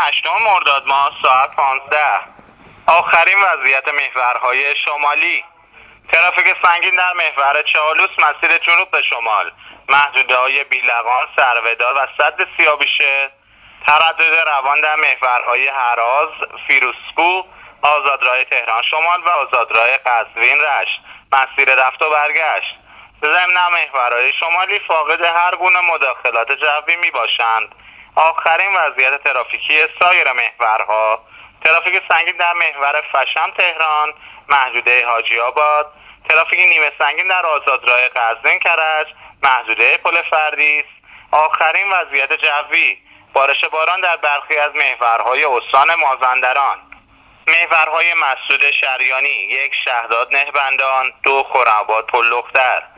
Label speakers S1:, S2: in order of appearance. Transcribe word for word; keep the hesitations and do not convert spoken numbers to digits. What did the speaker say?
S1: هشتم مرداد ماه ساعت پانزده. آخرین وضعیت محورهای شمالی. ترافیک سنگین در محور چالوس مسیر جنوب به شمال، محدوده‌های بیلقان، سرودار و سد سیاویشه. تردد روان در محورهای هراز، فیروزکوه، آزادراه تهران شمال و آزادراه قزوین رشت، مسیر رفت و برگشت. ضمن محورهای شمالی فاقد هر گونه مداخلات جوی می باشند. آخرین وضعیت ترافیکی سایر محورها. ترافیک سنگین در محور فشم تهران، محدوده حاجی آباد. ترافیک نیمه سنگین در آزادراه قزوین کرج، محدوده پل فردیس. آخرین وضعیت جوی، بارش باران در برخی از محورهای استان مازندران. محورهای مسعود شریانی: یک شهداد نهبندان، دو خرم‌آباد پل لختر.